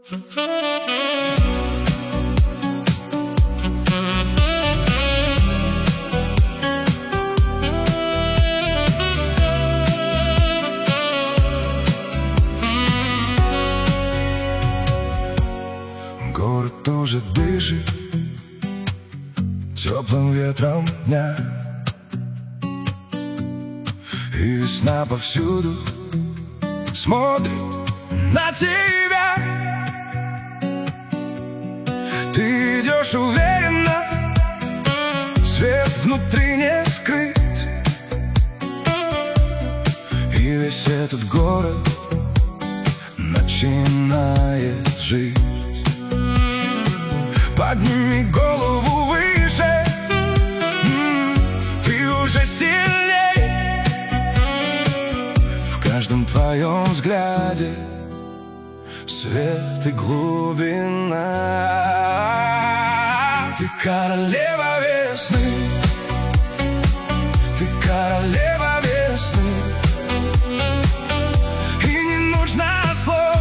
Город тоже дышит теплым ветром дня, и весна повсюду смотрит на тебя. Ты идешь уверенно, свет внутри не скрыть, и весь этот город начинает жить. Подними голову выше, ты уже сильней. В каждом твоем взгляде свет и глубина. Ты королева весны, ты королева весны, и не нужно слов,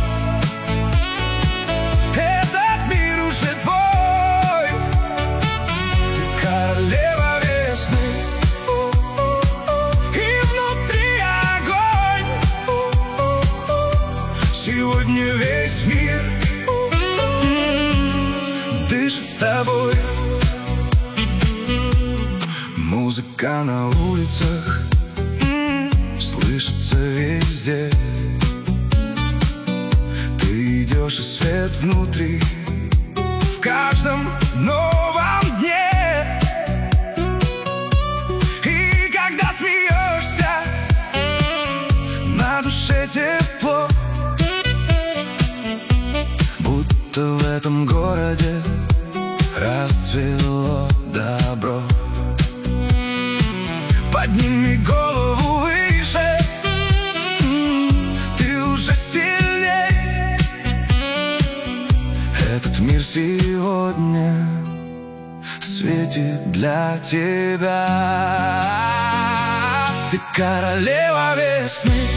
этот мир уже твой. Ты королева весны, и внутри огонь. Сегодня весь мир дышит с тобой. Музыка на улицах слышится везде. Ты идешь, и свет внутри в каждом новом дне. И когда смеешься, на душе тепло, будто в этом городе расцвело добро. Подними голову выше, ты уже сильней. Этот мир сегодня светит для тебя. Ты королева весны,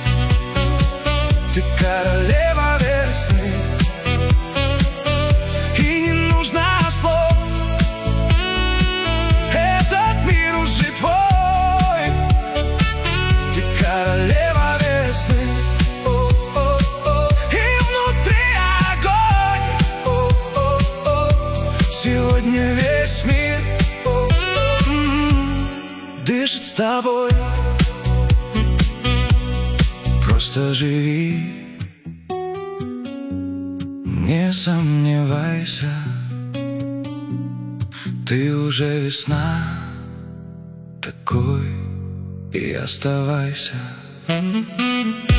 ты королева весны, и не нужно слов, этот мир уже твой. Ты королева весны, и внутри огонь. Сегодня весь мир дышит с тобой. Просто живи, не сомневайся, ты уже весна, такой и оставайся.